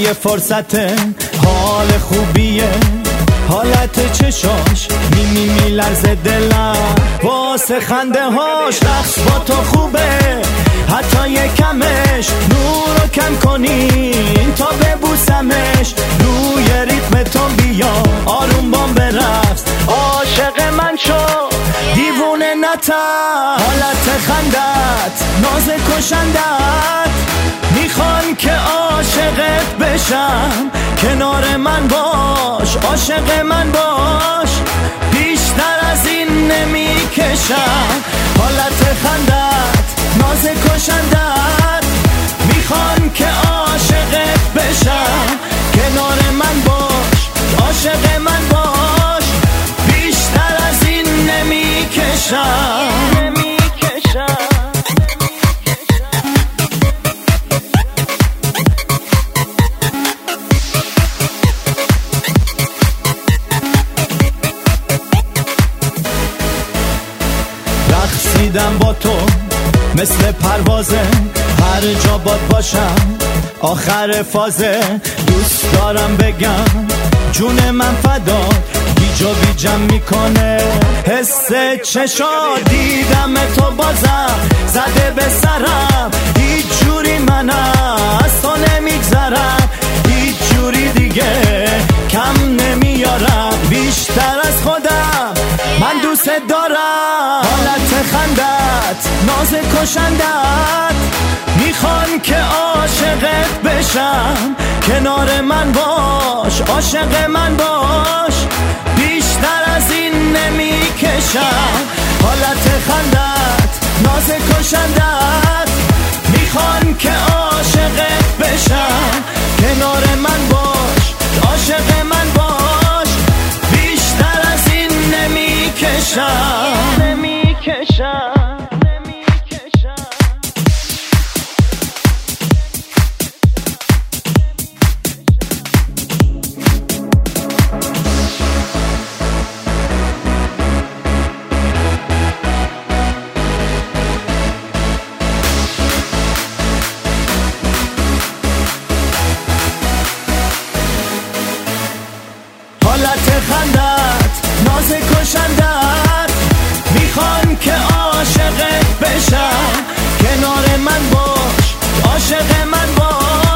یه فرصت حال خوبیه، حالت چشاش میلرزه دلم واسه خنده هاش. رقص با تو خوبه حتی یه کمش، نورو کم کنین تا ببوسمش. روی ریتم تو بیا آروم بام برقص، عاشق من شو دیوونه نتر. حالت خندت ناز کشندت، میخوان که عاشقت بشم. کنار من باش عاشق من باش، بیشتر از این نمیکشم. حالت خندت ناز کشندت، میخوان که عاشقت بشم. کنار من باش عاشق من باش، بیشتر از این نمیکشم. رقصیدم با تو مثل پروازه، هر جا باد باشم آخر فازه. دوست دارم بگم جون من فدات، گیجا بیجم میکنه حس چشا. دیدم تو بازم زده به سرم، هیچ جوری من از تو نمیگذرم. هیچ جوری دیگه کم نمیارم، بیشتر از خودم من دوست دارم. حالت خندت ناز کشندت، میخوان که عاشقت بشم. کنار من باش عاشق من باش، بیشتر از این نمیکشم. حالت خندت ناز کشندت، میخوان که عاشقت بشم. کنار من باش عاشق من باش، بیشتر از این نمیکشم. حالت خندت ناز کشندت، میخوان که عاشقت بشم. کنار من باش عاشق من باش،